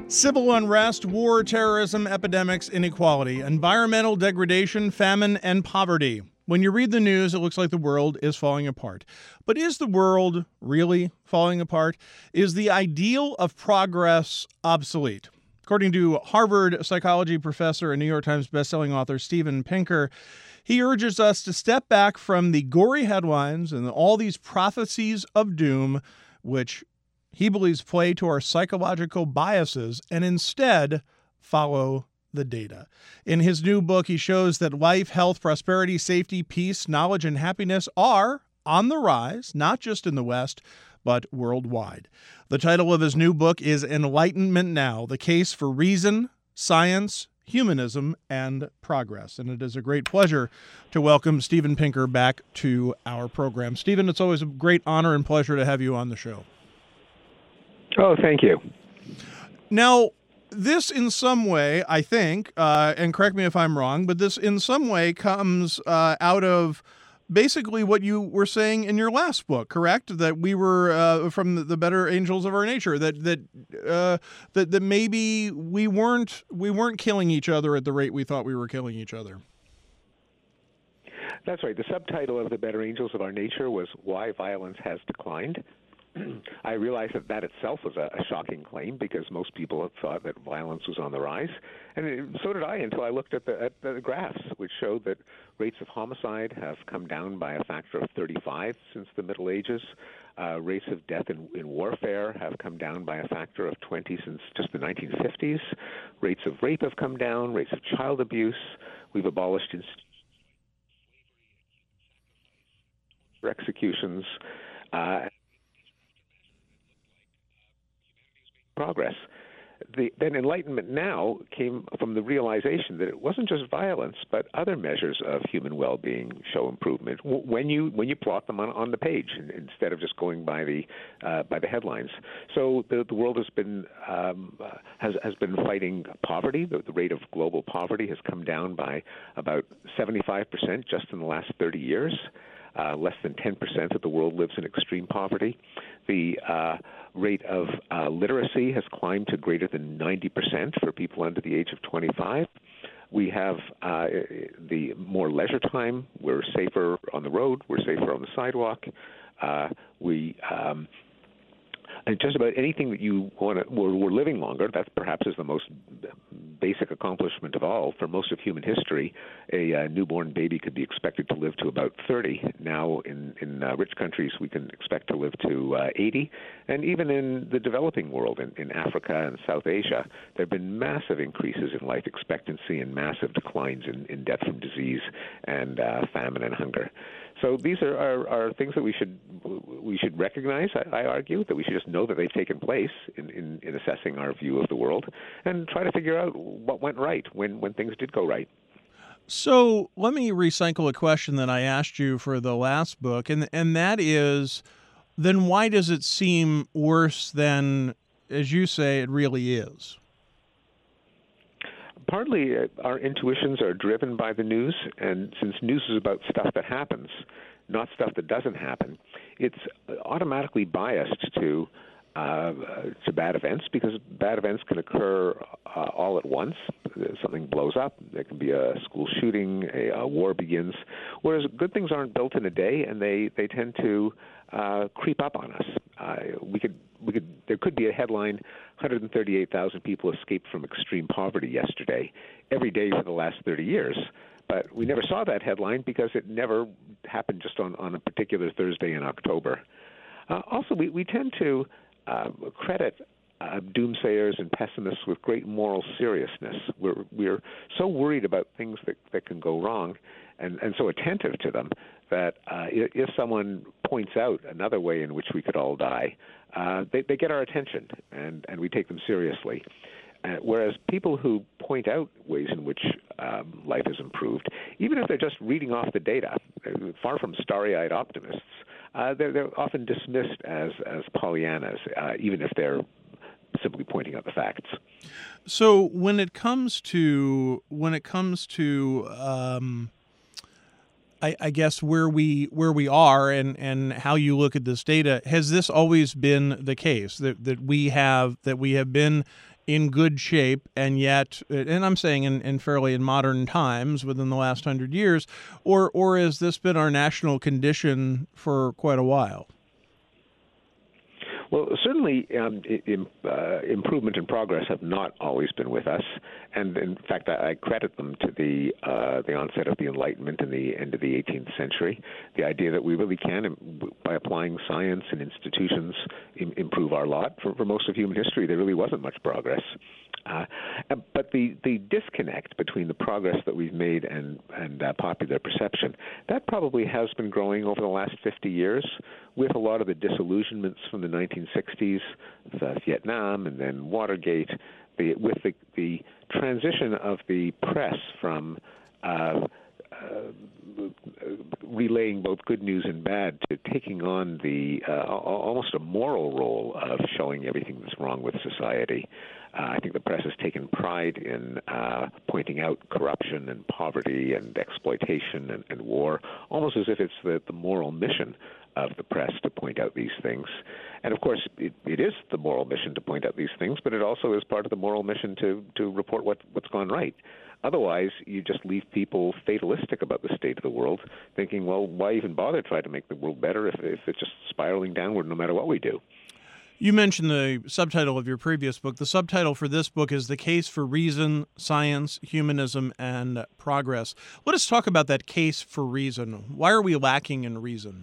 Civil unrest, war, terrorism, epidemics, inequality, environmental degradation, famine, and poverty. When you read the news, it looks like the world is falling apart. But is the world really falling apart? Is the ideal of progress obsolete? According to Harvard psychology professor and New York Times bestselling author Steven Pinker, he urges us to step back from the gory headlines and all these prophecies of doom, which he believes play to our psychological biases, and instead follow the data. In his new book, he shows that life, health, prosperity, safety, peace, knowledge, and happiness are on the rise, not just in the West, but worldwide. The title of his new book is Enlightenment Now: The Case for Reason, Science, Humanism, and Progress. And it is a great pleasure to welcome Steven Pinker back to our program. Steven, it's always a great honor and pleasure to have you on the show. Oh, thank you. Now, this in some way, I think, and correct me if I'm wrong, but this in some way comes out of basically what you were saying in your last book, correct? That we were from the better angels of our nature. That maybe we weren't killing each other at the rate we thought we were killing each other. That's right. The subtitle of The Better Angels of Our Nature was Why Violence Has Declined. I realized that itself was a shocking claim because most people had thought that violence was on the rise. And so did I until I looked at the graphs, which showed that rates of homicide have come down by a factor of 35 since the Middle Ages. Rates of death in warfare have come down by a factor of 20 since just the 1950s. Rates of rape have come down, rates of child abuse. We've abolished executions. Progress. Then Enlightenment Now came from the realization that it wasn't just violence, but other measures of human well-being show improvement when you plot them on the page instead of just going by the headlines. So the world has been fighting poverty. The rate of global poverty has come down by about 75% just in the last 30 years. Less than 10% of the world lives in extreme poverty. The rate of literacy has climbed to greater than 90% for people under the age of 25. We have the more leisure time. We're safer on the road. We're safer on the sidewalk. And just about anything that you want to, we're living longer. That perhaps is the most basic accomplishment of all. For most of human history, a newborn baby could be expected to live to about 30. Now, in rich countries, we can expect to live to 80. And even in the developing world, in Africa and South Asia, there have been massive increases in life expectancy and massive declines in death from disease and famine and hunger. So these are things that we should recognize. I argue that we should just know that they've taken place in assessing our view of the world and try to figure out what went right when things did go right. So let me recycle a question that I asked you for the last book, and that is, then why does it seem worse than, as you say, it really is? Partly, our intuitions are driven by the news, and since news is about stuff that happens, not stuff that doesn't happen, it's automatically biased to bad events because bad events can occur all at once. Something blows up. There can be a school shooting, a war begins, whereas good things aren't built in a day, and they tend to creep up on us. There could be a headline: 138,000 people escaped from extreme poverty yesterday, every day for the last 30 years. But we never saw that headline because it never happened just on a particular Thursday in October. Also, we tend to credit doomsayers and pessimists with great moral seriousness. We're so worried about things that can go wrong and so attentive to them that if someone points out another way in which we could all die, they get our attention and we take them seriously. Whereas people who point out ways in which life has improved, even if they're just reading off the data, far from starry-eyed optimists, they're often dismissed as Pollyannas, even if they're simply pointing out the facts. So when it comes to I guess where we are and how you look at this data, has this always been the case that we have been in good shape, and yet, and I'm saying in fairly in modern times within the last 100 years, or has this been our national condition for quite a while? Well, certainly improvement and progress have not always been with us, and in fact, I credit them to the onset of the Enlightenment in the end of the 18th century. The idea that we really can, by applying science and institutions, improve our lot. For most of human history, there really wasn't much progress. But the disconnect between the progress that we've made and popular perception, that probably has been growing over the last 50 years with a lot of the disillusionments from the 1960s, Vietnam, and then Watergate, with the transition of the press from relaying both good news and bad to taking on the almost a moral role of showing everything that's wrong with society. I think the press has taken pride in pointing out corruption and poverty and exploitation and war, almost as if it's the moral mission of the press to point out these things. And of course, it is the moral mission to point out these things, but it also is part of the moral mission to report what's gone right. Otherwise, you just leave people fatalistic about the state of the world, thinking, well, why even bother trying to make the world better if it's just spiraling downward no matter what we do? You mentioned the subtitle of your previous book. The subtitle for this book is The Case for Reason, Science, Humanism, and Progress. Let us talk about that case for reason. Why are we lacking in reason?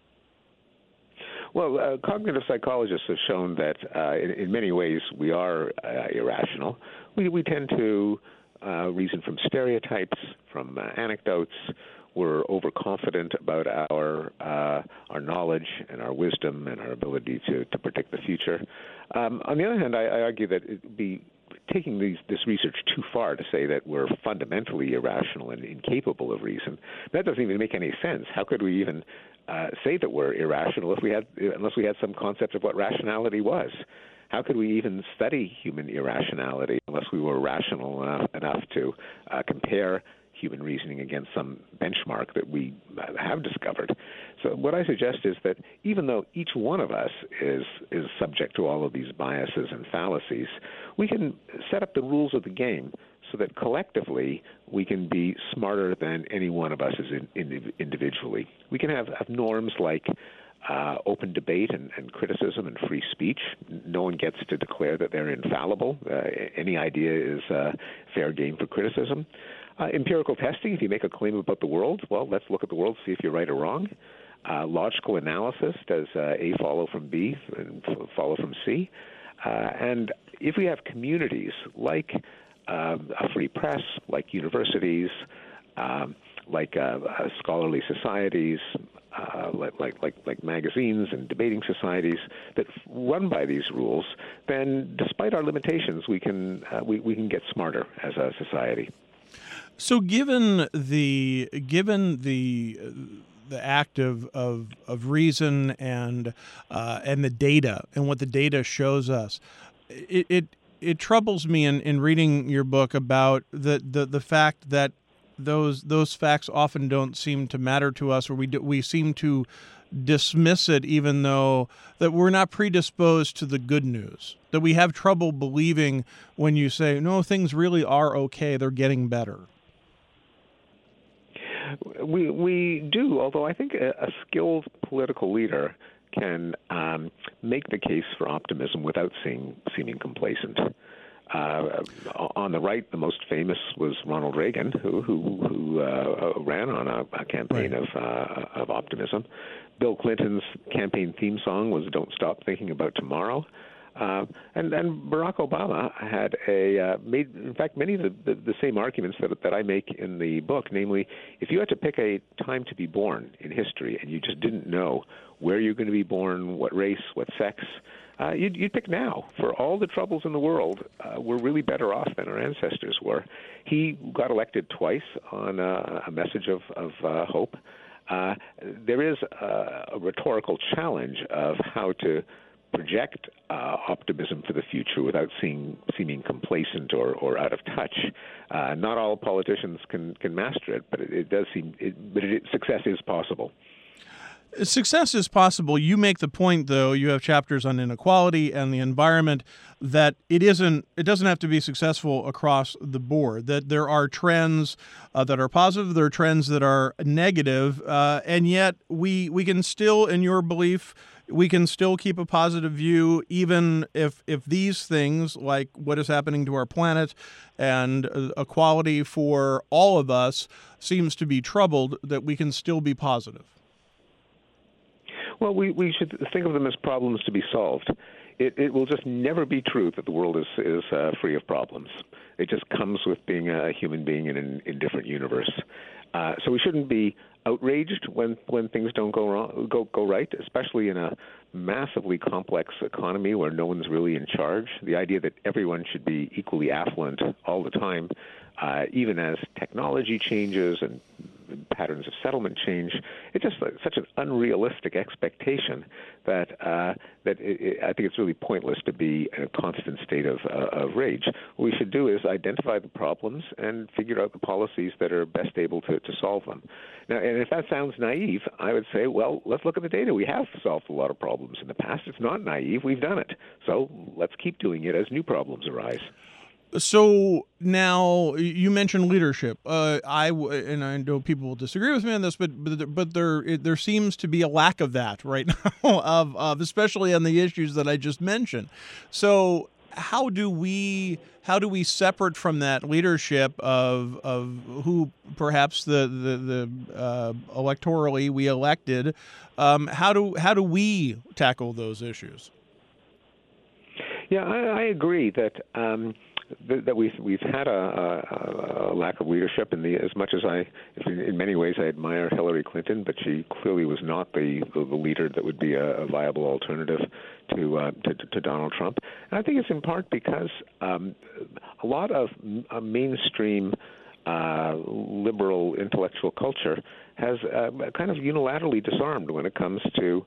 Well, cognitive psychologists have shown that in many ways we are irrational. We tend to reason from stereotypes, from anecdotes. We're overconfident about our knowledge and our wisdom and our ability to predict the future. On the other hand, I argue that it would be taking this research too far to say that we're fundamentally irrational and incapable of reason. That doesn't even make any sense. How could we even say that we're irrational unless we had some concept of what rationality was? How could we even study human irrationality unless we were rational enough to compare human reasoning against some benchmark that we have discovered? So what I suggest is that even though each one of us is subject to all of these biases and fallacies, we can set up the rules of the game so that collectively we can be smarter than any one of us is individually. We can have norms like open debate and criticism and free speech. No one gets to declare that they're infallible. Any idea is fair game for criticism. Empirical testing, if you make a claim about the world, well, let's look at the world, see if you're right or wrong. Logical analysis, does A follow from B and follow from C? And if we have communities like a free press, like universities, like scholarly societies, like magazines and debating societies that run by these rules, then despite our limitations, we can get smarter as a society. So, given the act of reason and the data and what the data shows us, it troubles me in reading your book about the fact that those facts often don't seem to matter to us, or we seem to dismiss it, even though that we're not predisposed to the good news, that we have trouble believing when you say, no, things really are okay, they're getting better. We do, although I think a skilled political leader can make the case for optimism without seeming complacent. On the right, the most famous was Ronald Reagan, who ran on a campaign of optimism. Bill Clinton's campaign theme song was "Don't Stop Thinking About Tomorrow." And Barack Obama had made, in fact, many of the same arguments that I make in the book, namely, if you had to pick a time to be born in history and you just didn't know where you're going to be born, what race, what sex, you'd pick now. For all the troubles in the world, we're really better off than our ancestors were. He got elected twice on a message of hope. There is a rhetorical challenge of how to project optimism for the future without seeming complacent or out of touch. Not all politicians can master it, but it does seem. Success is possible. Success is possible. You make the point, though, you have chapters on inequality and the environment, that it doesn't have to be successful across the board, that there are trends that are positive, there are trends that are negative, and yet we can still, in your belief, we can still keep a positive view, even if these things, like what is happening to our planet and equality for all of us, seems to be troubled, that we can still be positive. Well, we should think of them as problems to be solved. It will just never be true that the world is free of problems. It just comes with being a human being in an indifferent universe. So we shouldn't be outraged when things don't go right, especially in a massively complex economy where no one's really in charge. The idea that everyone should be equally affluent all the time, even as technology changes and patterns of settlement change, it's just such an unrealistic expectation that I think it's really pointless to be in a constant state of rage. What we should do is identify the problems and figure out the policies that are best able to solve them. Now, and if that sounds naive, I would say, well, let's look at the data. We have solved a lot of problems in the past. It's not naive. We've done it. So let's keep doing it as new problems arise. So now you mentioned leadership. I know people will disagree with me on this, but there seems to be a lack of that right now, of especially on the issues that I just mentioned. So how do we separate from that leadership of who perhaps the electorally we elected? How do we tackle those issues? Yeah, I agree that. That we've had a lack of leadership as much as in many ways I admire Hillary Clinton, but she clearly was not the leader that would be a viable alternative to Donald Trump. And I think it's in part because a lot of mainstream liberal intellectual culture has kind of unilaterally disarmed when it comes to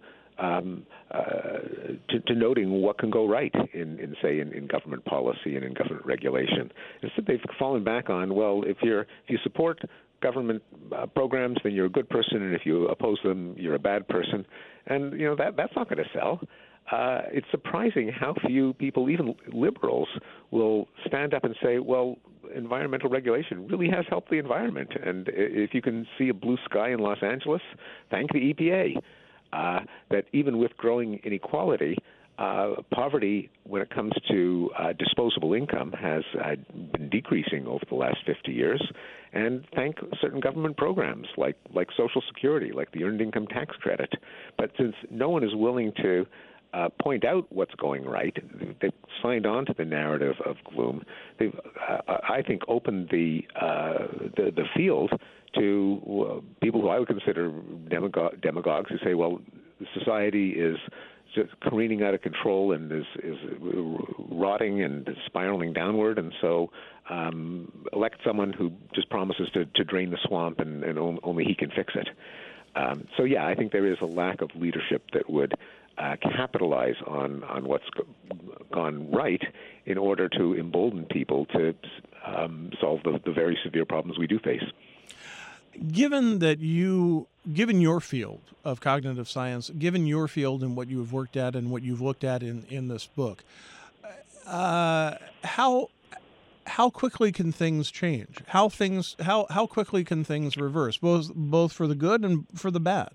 noting what can go right in government policy and in government regulation. Instead, they've fallen back on, well, if you support government programs, then you're a good person, and if you oppose them, you're a bad person. And that's not going to sell. It's surprising how few people, even liberals, will stand up and say, well, environmental regulation really has helped the environment. And if you can see a blue sky in Los Angeles, thank the EPA. That even with growing inequality, poverty, when it comes to disposable income, has been decreasing over the last 50 years. And thank certain government programs like Social Security, like the Earned Income Tax Credit. But since no one is willing to point out what's going right, they've signed on to the narrative of gloom. They've, I think, opened the field to people who I would consider demagogues who say, well, society is just careening out of control and is rotting and spiraling downward, and so elect someone who just promises to drain the swamp and only he can fix it. So, yeah, I think there is a lack of leadership that would capitalize on what's gone right in order to embolden people to solve the very severe problems we do face. Given your field of cognitive science, given your field and what you have worked at and what you've looked at in this book, how quickly can things change? How quickly can things reverse, both for the good and for the bad?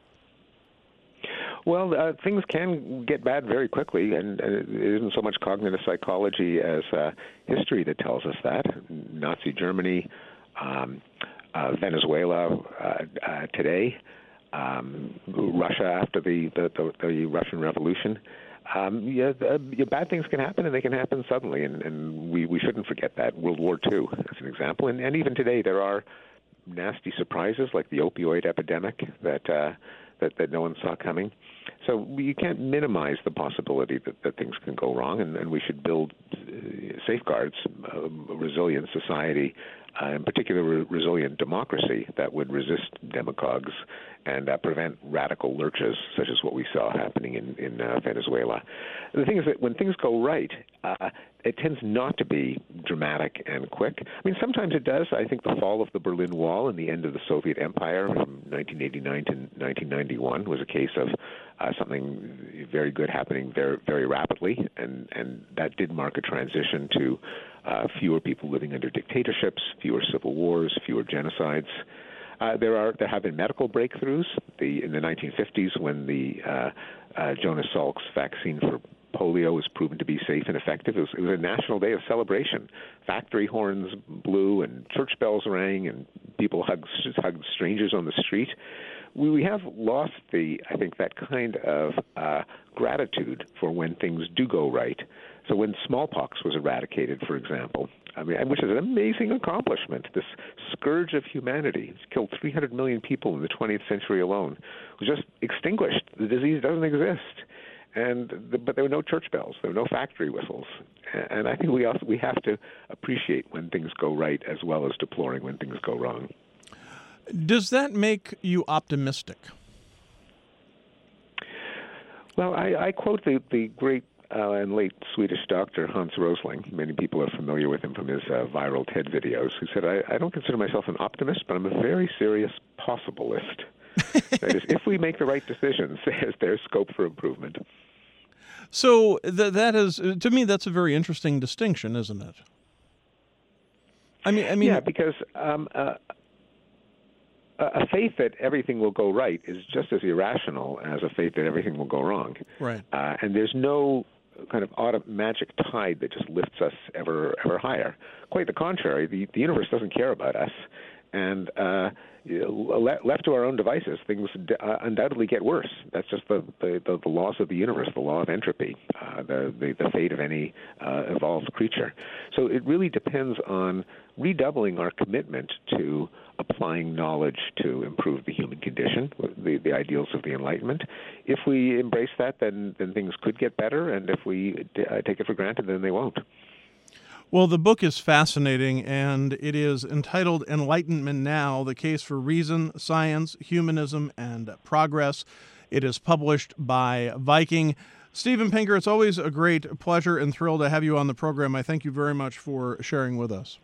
Well, things can get bad very quickly, and it isn't so much cognitive psychology as history that tells us that. Nazi Germany, Venezuela today, Russia after the Russian Revolution. Bad things can happen, and they can happen suddenly, and we shouldn't forget that. World War II, as an example, and even today there are nasty surprises like the opioid epidemic that no one saw coming. So you can't minimize the possibility that things can go wrong, and we should build safeguards, a resilient society in particular, resilient democracy that would resist demagogues and prevent radical lurches, such as what we saw happening in Venezuela. The thing is that when things go right, it tends not to be dramatic and quick. I mean, sometimes it does. I think the fall of the Berlin Wall and the end of the Soviet Empire from 1989 to 1991 was a case of something very good happening very, very rapidly, and that did mark a transition to fewer people living under dictatorships, fewer civil wars, fewer genocides. There have been medical breakthroughs. In the 1950s, when the Jonas Salk's vaccine for polio was proven to be safe and effective, it was a national day of celebration. Factory horns blew and church bells rang, and people hugged strangers on the street. We have lost I think, that kind of gratitude for when things do go right. So when smallpox was eradicated, for example, which is an amazing accomplishment, this scourge of humanity, it's killed 300 million people in the 20th century alone, was just extinguished. The disease doesn't exist. But there were no church bells, there were no factory whistles, and I think we have to appreciate when things go right as well as deploring when things go wrong. Does that make you optimistic? Well, I quote the great and late Swedish doctor Hans Rosling. Many people are familiar with him from his viral TED videos, who said, I don't consider myself an optimist, but I'm a very serious possibilist. That is, if we make the right decisions, there's scope for improvement. So that is, to me, that's a very interesting distinction, isn't it? I mean, yeah, because a faith that everything will go right is just as irrational as a faith that everything will go wrong. Right. And there's no kind of magic tide that just lifts us ever higher. Quite the contrary, the universe doesn't care about us. And left to our own devices, things undoubtedly get worse. That's just the laws of the universe, the law of entropy, the fate of any evolved creature. So it really depends on redoubling our commitment to applying knowledge to improve the human condition, the ideals of the Enlightenment. If we embrace that, then things could get better, and if we take it for granted, then they won't. Well, the book is fascinating, and it is entitled Enlightenment Now, The Case for Reason, Science, Humanism, and Progress. It is published by Viking. Steven Pinker, it's always a great pleasure and thrill to have you on the program. I thank you very much for sharing with us.